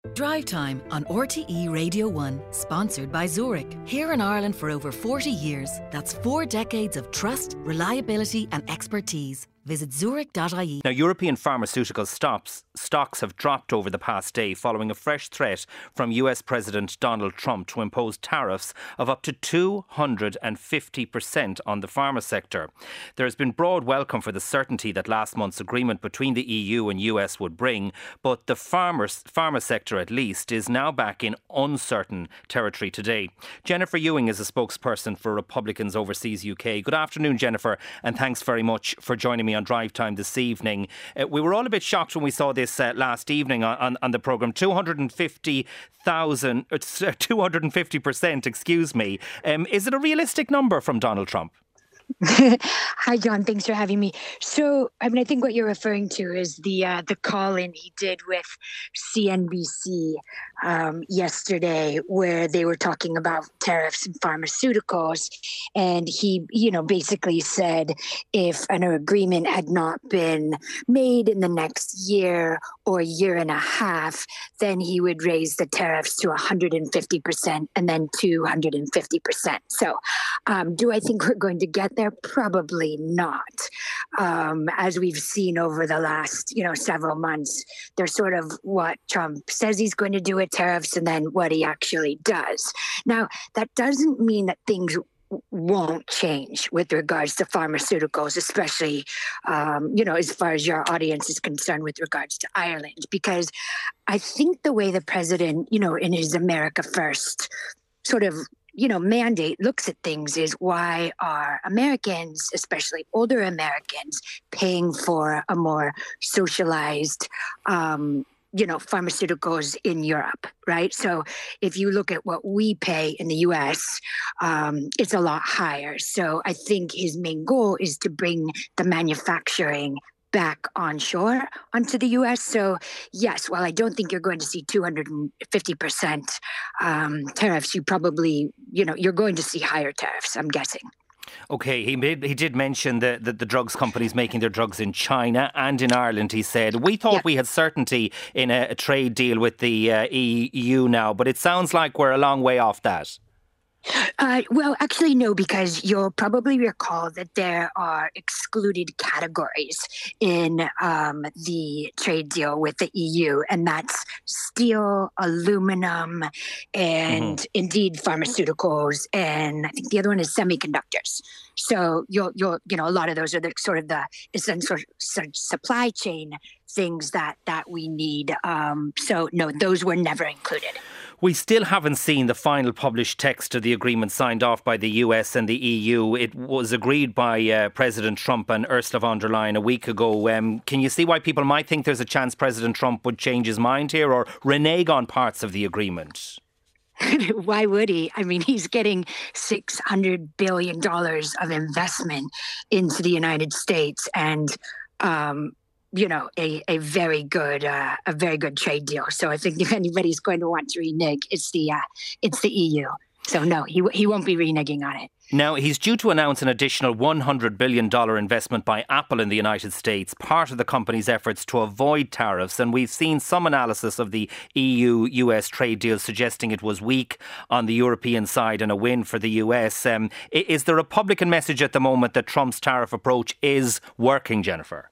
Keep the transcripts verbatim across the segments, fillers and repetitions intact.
Drive Time on R T E Radio one, sponsored by Zurich. Here in Ireland for over forty years. That's four decades of trust, reliability and expertise. Visit zurich dot I E. Now, European pharmaceutical stocks, stocks have dropped over the past day following a fresh threat from U S President Donald Trump to impose tariffs of up to two hundred fifty percent on the pharma sector. There has been broad welcome for the certainty that last month's agreement between the E U and U S would bring, but the pharma, pharma sector at least is now back in uncertain territory today. Jennifer Ewing is a spokesperson for Republicans Overseas U K. Good afternoon, Jennifer, and thanks very much for joining me on Drive Time this evening. Uh, we were all a bit shocked when we saw this uh, last evening on, on, on the programme. two hundred fifty thousand, uh, two hundred fifty percent, excuse me. Um, is it a realistic number from Donald Trump? Hi, John. Thanks for having me. So, I mean, I think what you're referring to is the uh, the call-in he did with C N B C um, yesterday, where they were talking about tariffs and pharmaceuticals. And he, you know, basically said if an agreement had not been made in the next year or year and a half, then he would raise the tariffs to one hundred fifty percent and then two hundred fifty percent. So, um, do I think we're going to get there? Probably not. Um, as we've seen over the last, you know, several months, there's sort of what Trump says he's going to do with tariffs and then what he actually does. Now, that doesn't mean that things won't change with regards to pharmaceuticals, especially, um, you know, as far as your audience is concerned with regards to Ireland, because I think the way the president, you know, in his America First sort of you know, mandate looks at things is why are Americans, especially older Americans, paying for a more socialized, um, you know, pharmaceuticals in Europe, right? So if you look at what we pay in the U S, um, it's a lot higher. So I think his main goal is to bring the manufacturing back onshore onto the U S. So yes, while I don't think you're going to see two hundred fifty percent um, tariffs, you probably, you know, you're going to see higher tariffs, I'm guessing. Okay, he made, he did mention that the, the drugs companies making their drugs in China and in Ireland. He said, we thought yeah. we had certainty in a, a trade deal with the uh, E U now, but it sounds like we're a long way off that. Uh, well, actually, no, because you'll probably recall that there are excluded categories in um, the trade deal with the E U, and that's steel, aluminum, and mm-hmm. indeed pharmaceuticals, and I think the other one is semiconductors. So you'll, you'll, you know, a lot of those are the sort of the essential supply chain things that that we need. Um, so no, those were never included. We still haven't seen the final published text of the agreement signed off by the U S and the E U. It was agreed by uh, President Trump and Ursula von der Leyen a week ago. Um, can you see why people might think there's a chance President Trump would change his mind here or renege on parts of the agreement? Why would he? I mean, he's getting six hundred billion dollars of investment into the United States and, um, you know, a, a very good uh, a very good trade deal. So I think if anybody's going to want to renege, it's the uh, it's the E U. So no, he he won't be reneging on it. Now, he's due to announce an additional one hundred billion dollars investment by Apple in the United States, part of the company's efforts to avoid tariffs. And we've seen some analysis of the E U U S trade deal suggesting it was weak on the European side and a win for the U S. Um, is the Republican message at the moment that Trump's tariff approach is working, Jennifer?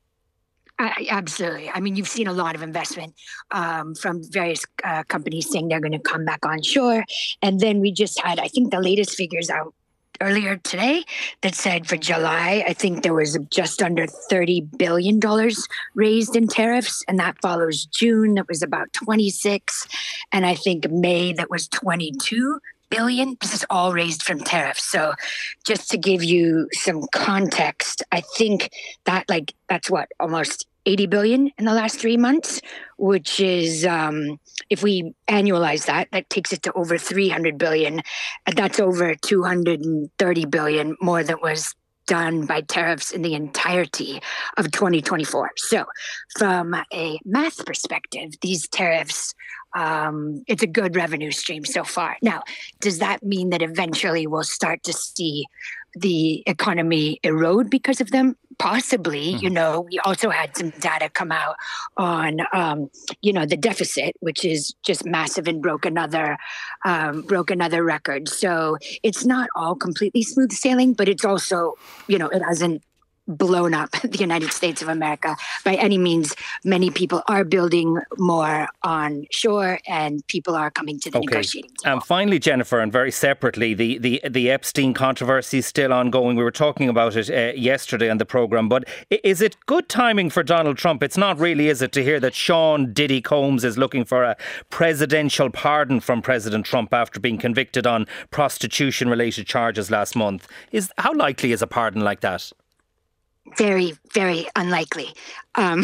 I, absolutely. I mean, you've seen a lot of investment um, from various uh, companies saying they're going to come back onshore. And then we just had, I think, the latest figures out earlier today that said for July, I think there was just under thirty billion dollars raised in tariffs. And that follows June, that was about twenty-six. And I think May, that was twenty-two billion. This is all raised from tariffs. So just to give you some context, I think that like that's what almost eighty billion in the last three months, which is um, if we annualize that, that takes it to over three hundred billion. And that's over two hundred thirty billion more than was done by tariffs in the entirety of twenty twenty-four. So from a math perspective, these tariffs, um, it's a good revenue stream so far. Now, does that mean that eventually we'll start to see the economy erode because of them? possibly, mm-hmm. you know, we also had some data come out on, um, you know, the deficit, which is just massive and broke another, um, broke another record. So it's not all completely smooth sailing, but it's also, you know, it hasn't blown up the United States of America by any means. Many people are building more on shore, and people are coming to the okay. negotiating table. And finally, Jennifer, and very separately, the, the, the Epstein controversy is still ongoing. We were talking about it uh, yesterday on the programme, but is it good timing for Donald Trump? It's not really, is it, to hear that Sean Diddy Combs is looking for a presidential pardon from President Trump after being convicted on prostitution-related charges last month? Is how likely is a pardon like that? Very, very unlikely. Um,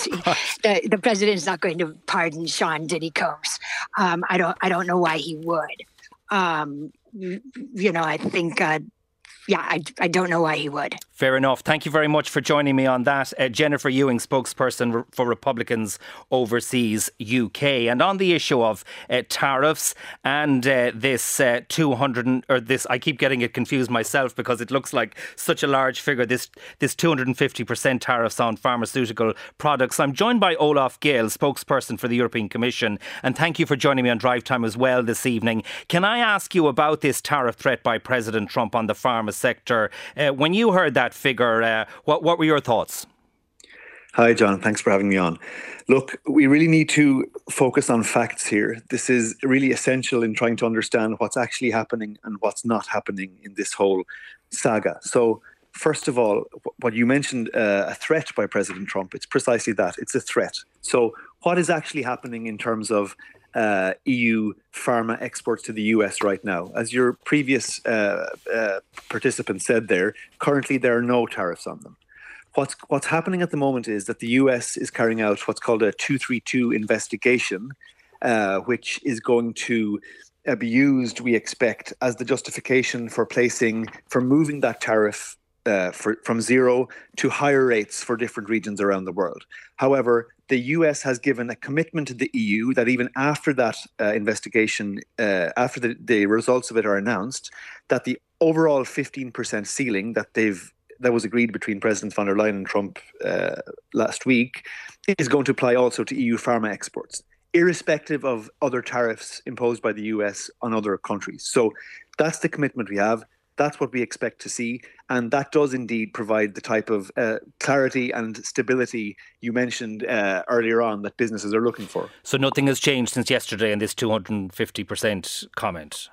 the the president is not going to pardon Sean Diddy Combs. Um, I don't. I don't know why he would. Um, you know, I think. Uh, yeah, I, I don't know why he would. Fair enough. Thank you very much for joining me on that. Uh, Jennifer Ewing, spokesperson for Republicans Overseas U K. And on the issue of uh, tariffs and uh, this uh, two hundred, or this, I keep getting it confused myself because it looks like such a large figure, this this two hundred fifty percent tariffs on pharmaceutical products. I'm joined by Olaf Gale, spokesperson for the European Commission. And thank you for joining me on Drive Time as well this evening. Can I ask you about this tariff threat by President Trump on the pharma sector? Uh, when you heard that figure, uh, what, what were your thoughts? Hi, John. Thanks for having me on. Look, we really need to focus on facts here. This is really essential in trying to understand what's actually happening and what's not happening in this whole saga. So, first of all, what you mentioned, uh, a threat by President Trump, it's precisely that. It's a threat. So what is actually happening in terms of uh, E U pharma exports to the U S right now? As your previous uh, uh, participant said there, currently there are no tariffs on them. What's what's happening at the moment is that the U S is carrying out what's called a two thirty-two investigation, uh, which is going to uh, be used, we expect, as the justification for placing, for moving that tariff uh, for, from zero to higher rates for different regions around the world. However, the U S has given a commitment to the E U that even after that uh, investigation, uh, after the, the results of it are announced, that the overall fifteen percent ceiling that they've that was agreed between President von der Leyen and Trump uh, last week is going to apply also to E U pharma exports, irrespective of other tariffs imposed by the U S on other countries. So that's the commitment we have. That's what we expect to see. And that does indeed provide the type of uh, clarity and stability you mentioned uh, earlier on that businesses are looking for. So nothing has changed since yesterday in this two hundred fifty percent comment?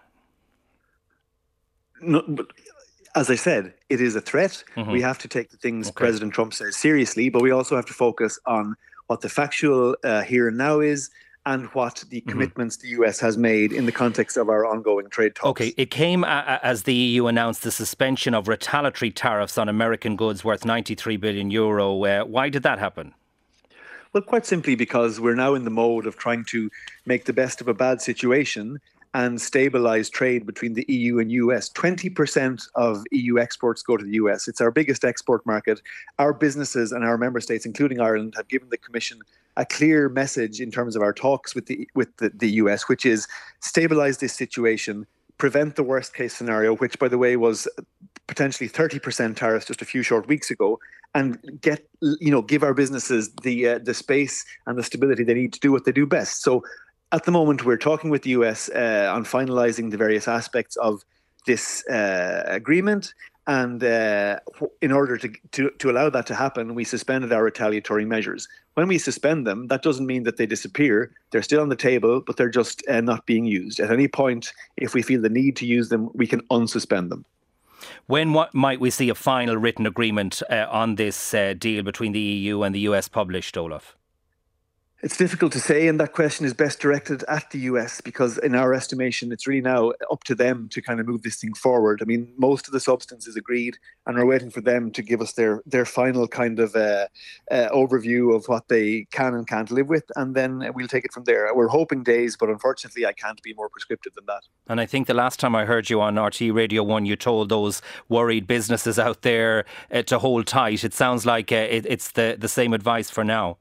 No, but as I said, it is a threat. Mm-hmm. We have to take the things okay. President Trump says seriously, but we also have to focus on what the factual uh, here and now is, and what the commitments mm-hmm. the U S has made in the context of our ongoing trade talks. Okay, it came a- as the E U announced the suspension of retaliatory tariffs on American goods worth ninety-three billion euro. Uh, why did that happen? Well, quite simply because we're now in the mode of trying to make the best of a bad situation and stabilise trade between the E U and U S. twenty percent of E U exports go to the U S. It's our biggest export market. Our businesses and our member states, including Ireland, have given the Commission a clear message in terms of our talks with the with the, the U S, which is stabilise this situation, prevent the worst case scenario, which, by the way, was potentially thirty percent tariffs just a few short weeks ago, and get, you know, give our businesses the uh, the space and the stability they need to do what they do best. So at the moment, we're talking with the U S uh, on finalising the various aspects of this uh, agreement. And uh, in order to, to to allow that to happen, we suspended our retaliatory measures. When we suspend them, that doesn't mean that they disappear. They're still on the table, but they're just uh, not being used. At any point, if we feel the need to use them, we can unsuspend them. When what might we see a final written agreement uh, on this uh, deal between the E U and the U S published, Olaf? It's difficult to say, and that question is best directed at the U S because in our estimation, it's really now up to them to kind of move this thing forward. I mean, most of the substance is agreed and we're waiting for them to give us their, their final kind of uh, uh, overview of what they can and can't live with, and then we'll take it from there. We're hoping days, but unfortunately I can't be more prescriptive than that. And I think the last time I heard you on R T Radio one, you told those worried businesses out there uh, to hold tight. It sounds like uh, it, it's the, the same advice for now.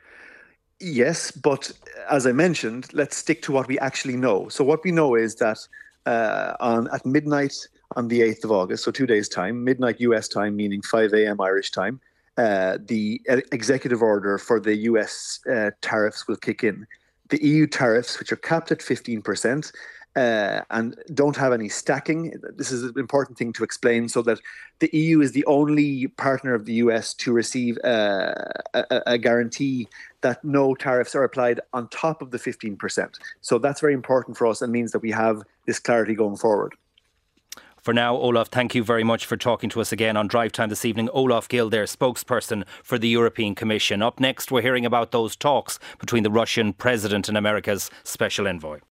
Yes, but as I mentioned, let's stick to what we actually know. So what we know is that uh, on at midnight on the eighth of August, so two days' time, midnight U S time, meaning five a.m. Irish time, uh, the executive order for the U S uh, tariffs will kick in. The E U tariffs, which are capped at fifteen percent, Uh, and don't have any stacking. This is an important thing to explain, so that the E U is the only partner of the U S to receive uh, a, a guarantee that no tariffs are applied on top of the fifteen percent. So that's very important for us and means that we have this clarity going forward. For now, Olaf, thank you very much for talking to us again on Drive Time this evening. Olaf Gill there, spokesperson for the European Commission. Up next, we're hearing about those talks between the Russian president and America's special envoy.